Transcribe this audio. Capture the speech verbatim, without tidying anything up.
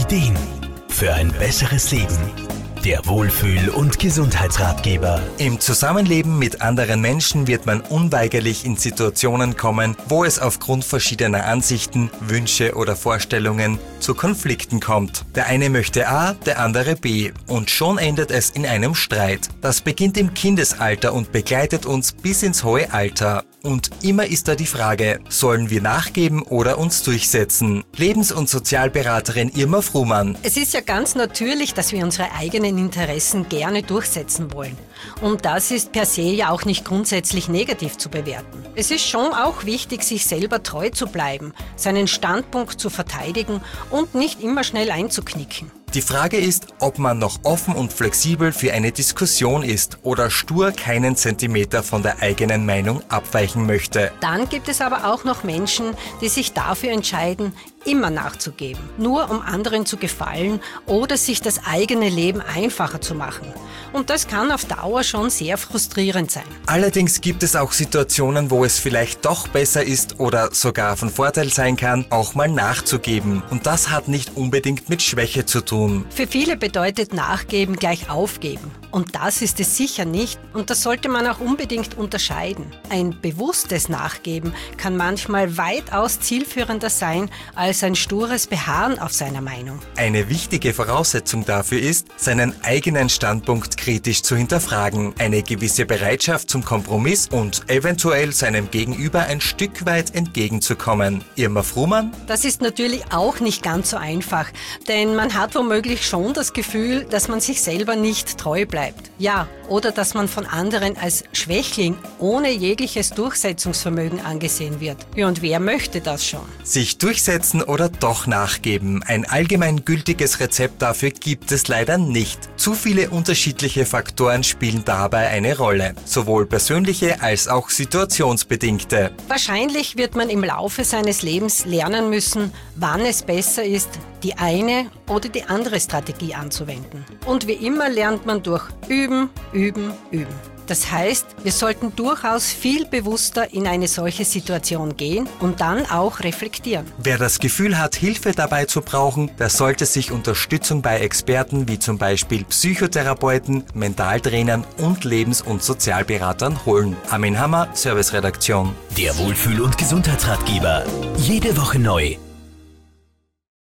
Ideen für ein besseres Leben. Der Wohlfühl- und Gesundheitsratgeber. Im Zusammenleben mit anderen Menschen wird man unweigerlich in Situationen kommen, wo es aufgrund verschiedener Ansichten, Wünsche oder Vorstellungen zu Konflikten kommt. Der eine möchte A, der andere B und schon endet es in einem Streit. Das beginnt im Kindesalter und begleitet uns bis ins hohe Alter. Und immer ist da die Frage, sollen wir nachgeben oder uns durchsetzen? Lebens- und Sozialberaterin Irma Fruhmann. Es ist ja ganz natürlich, dass wir unsere eigenen Interessen gerne durchsetzen wollen. Und das ist per se ja auch nicht grundsätzlich negativ zu bewerten. Es ist schon auch wichtig, sich selber treu zu bleiben, seinen Standpunkt zu verteidigen und nicht immer schnell einzuknicken. Die Frage ist, ob man noch offen und flexibel für eine Diskussion ist oder stur keinen Zentimeter von der eigenen Meinung abweichen möchte. Dann gibt es aber auch noch Menschen, die sich dafür entscheiden, immer nachzugeben, nur um anderen zu gefallen oder sich das eigene Leben einfacher zu machen. Und das kann auf Dauer schon sehr frustrierend sein. Allerdings gibt es auch Situationen, wo es vielleicht doch besser ist oder sogar von Vorteil sein kann, auch mal nachzugeben. Und das hat nicht unbedingt mit Schwäche zu tun. Für viele bedeutet Nachgeben gleich Aufgeben. Und das ist es sicher nicht. Und das sollte man auch unbedingt unterscheiden. Ein bewusstes Nachgeben kann manchmal weitaus zielführender sein als ein stures Beharren auf seiner Meinung. Eine wichtige Voraussetzung dafür ist, seinen eigenen Standpunkt kritisch zu hinterfragen, eine gewisse Bereitschaft zum Kompromiss und eventuell seinem Gegenüber ein Stück weit entgegenzukommen. Irma Fruhmann? Das ist natürlich auch nicht ganz so einfach, denn man hat womöglich schon das Gefühl, dass man sich selber nicht treu bleibt. Ja, oder dass man von anderen als Schwächling ohne jegliches Durchsetzungsvermögen angesehen wird. Ja, und wer möchte das schon? Sich durchsetzen oder doch nachgeben. Ein allgemein gültiges Rezept dafür gibt es leider nicht. Zu viele unterschiedliche Faktoren spielen dabei eine Rolle, sowohl persönliche als auch situationsbedingte. Wahrscheinlich wird man im Laufe seines Lebens lernen müssen, wann es besser ist, die eine oder die andere Strategie anzuwenden. Und wie immer lernt man durch Üben, Üben, Üben. Das heißt, wir sollten durchaus viel bewusster in eine solche Situation gehen und dann auch reflektieren. Wer das Gefühl hat, Hilfe dabei zu brauchen, der sollte sich Unterstützung bei Experten wie zum Beispiel Psychotherapeuten, Mentaltrainern und Lebens- und Sozialberatern holen. Armin Hammer, Serviceredaktion. Der Wohlfühl- und Gesundheitsratgeber. Jede Woche neu.